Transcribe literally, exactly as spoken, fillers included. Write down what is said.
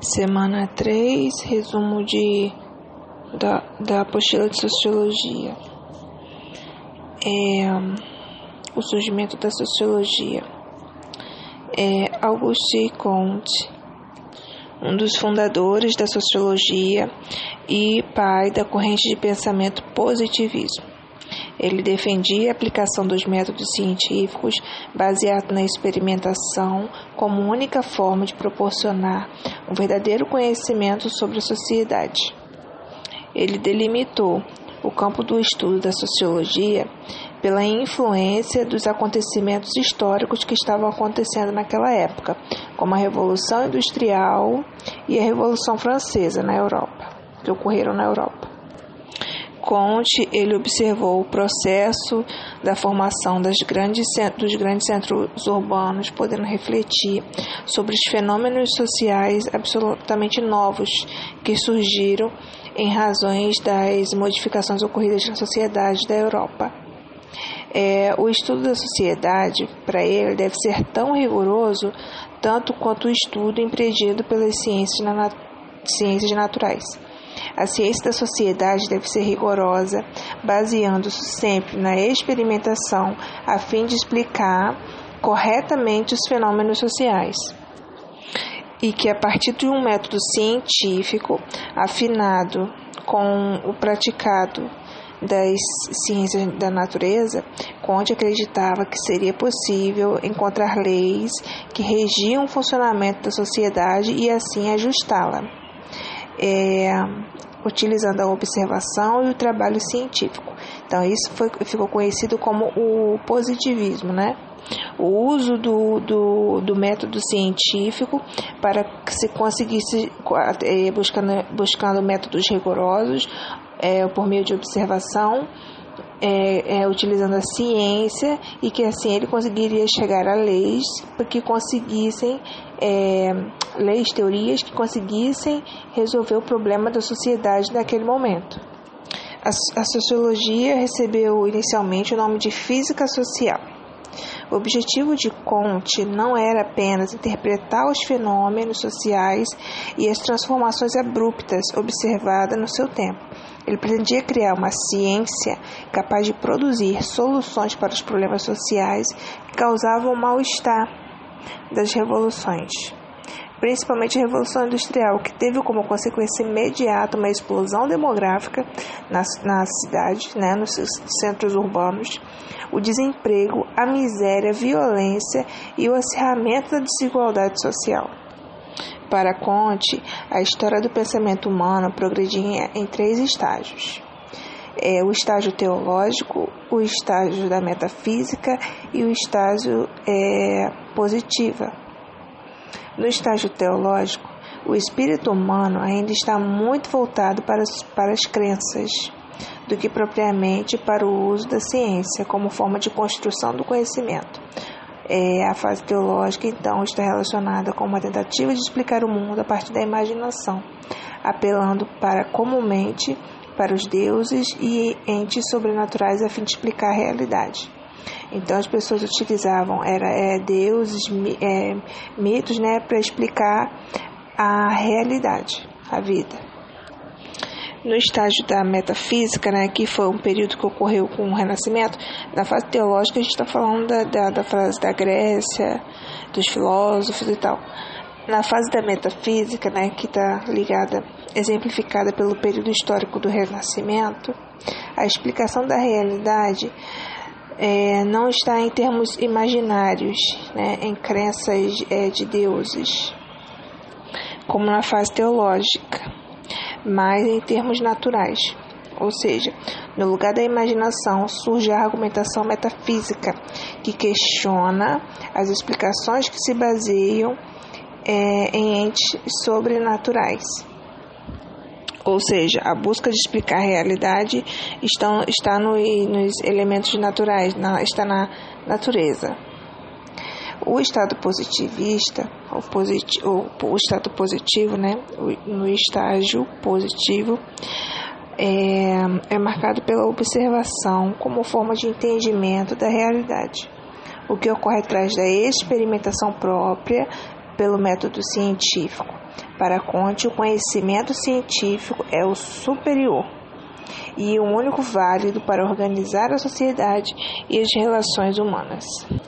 Semana três, resumo de, da, da apostila de Sociologia. É, o surgimento da Sociologia. É, Auguste Comte, um dos fundadores da Sociologia e pai da corrente de pensamento positivismo. Ele defendia a aplicação dos métodos científicos baseados na experimentação como única forma de proporcionar um verdadeiro conhecimento sobre a sociedade. Ele delimitou o campo do estudo da sociologia pela influência dos acontecimentos históricos que estavam acontecendo naquela época, como a Revolução Industrial e a Revolução Francesa na Europa, que ocorreram na Europa. Comte, ele observou o processo da formação das grandes, dos grandes centros urbanos, podendo refletir sobre os fenômenos sociais absolutamente novos que surgiram em razões das modificações ocorridas na sociedade da Europa. É, o estudo da sociedade, para ele, deve ser tão rigoroso tanto quanto o estudo empreendido pelas ciências, na, ciências naturais. A ciência da sociedade deve ser rigorosa, baseando-se sempre na experimentação, a fim de explicar corretamente os fenômenos sociais. E que, a partir de um método científico afinado com o praticado das ciências da natureza, Comte acreditava que seria possível encontrar leis que regiam o funcionamento da sociedade e assim ajustá-la. É, utilizando a observação e o trabalho científico. Então, isso foi, ficou conhecido como o positivismo, né? O uso do, do, do método científico para que se conseguisse, é, buscando, buscando métodos rigorosos, é, por meio de observação, É, é, utilizando a ciência, e que assim ele conseguiria chegar a leis que conseguissem, é, leis, teorias que conseguissem resolver o problema da sociedade naquele momento. A, a sociologia recebeu inicialmente o nome de física social. O objetivo de Comte não era apenas interpretar os fenômenos sociais e as transformações abruptas observadas no seu tempo. Ele pretendia criar uma ciência capaz de produzir soluções para os problemas sociais que causavam o mal-estar das revoluções, principalmente a Revolução Industrial, que teve como consequência imediata uma explosão demográfica na, na cidade, né, nos centros urbanos, o desemprego, a miséria, a violência e o acirramento da desigualdade social. Para Comte, a história do pensamento humano progredia em três estágios. É, o estágio teológico, o estágio da metafísica e o estágio é, positiva. No estágio teológico, o espírito humano ainda está muito voltado para as, para as crenças, do que propriamente para o uso da ciência como forma de construção do conhecimento. É, a fase teológica, então, está relacionada com uma tentativa de explicar o mundo a partir da imaginação, apelando para comumente para os deuses e entes sobrenaturais a fim de explicar a realidade. Então, as pessoas utilizavam era, é, deuses, é, mitos, né, para explicar a realidade, a vida. No estágio da metafísica, né, que foi um período que ocorreu com o Renascimento, na fase teológica a gente está falando da, da, da fase da Grécia, dos filósofos e tal. Na fase da metafísica, né, que está ligada, exemplificada pelo período histórico do Renascimento, a explicação da realidade é, não está em termos imaginários, né, em crenças é, de deuses, como na fase teológica, mas em termos naturais, ou seja, no lugar da imaginação surge a argumentação metafísica, que questiona as explicações que se baseiam é, em entes sobrenaturais. Ou seja, a busca de explicar a realidade está, está no, nos elementos naturais, na, está na natureza. O estado positivista, o, positi- o, o estado positivo, né, no estágio positivo, é, é marcado pela observação como forma de entendimento da realidade, o que ocorre atrás da experimentação própria pelo método científico. Para Conte, o conhecimento científico é o superior e o único válido para organizar a sociedade e as relações humanas.